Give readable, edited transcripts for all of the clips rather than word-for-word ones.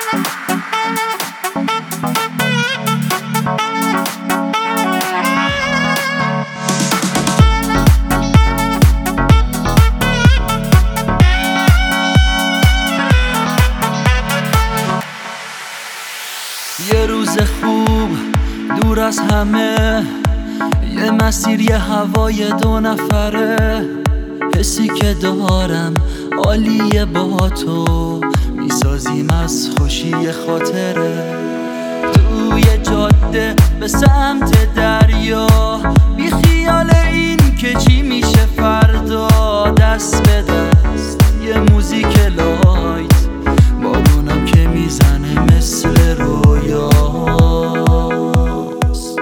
یه روز خوب دور از همه، یه مسیر، یه هوای 2 نفره. حسی که دارم عالیه با تو، میسازیم از خوشی خاطره. توی جاده به سمت دریا، بی خیال این که چی میشه فردا. دست به دست یه موزیک لایت، بارونم که میزنه مثل رویاست.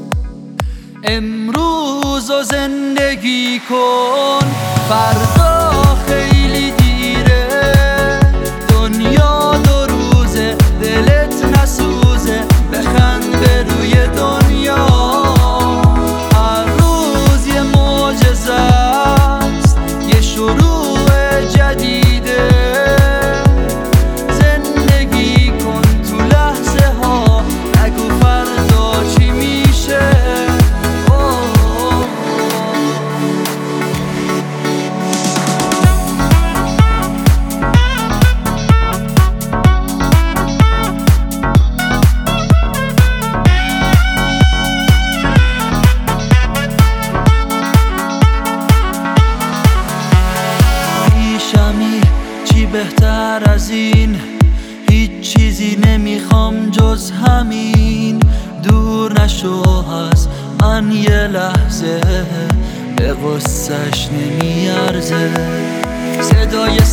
امروز رو زندگی کن، فردا خیلی دیره. دنیا 2 روزه، دلت نسوزه، بخند به روی دنیا. هر روز یه معجزه است، یه شروع جدیده. زندگی کن تو لحظه ها، نگو فردا چی میشه. چی بهتر از این، هیچ چیزی نمیخوام جز همین. دور نشو از من یه لحظه، به غصه‌ش نمیارزه. صدای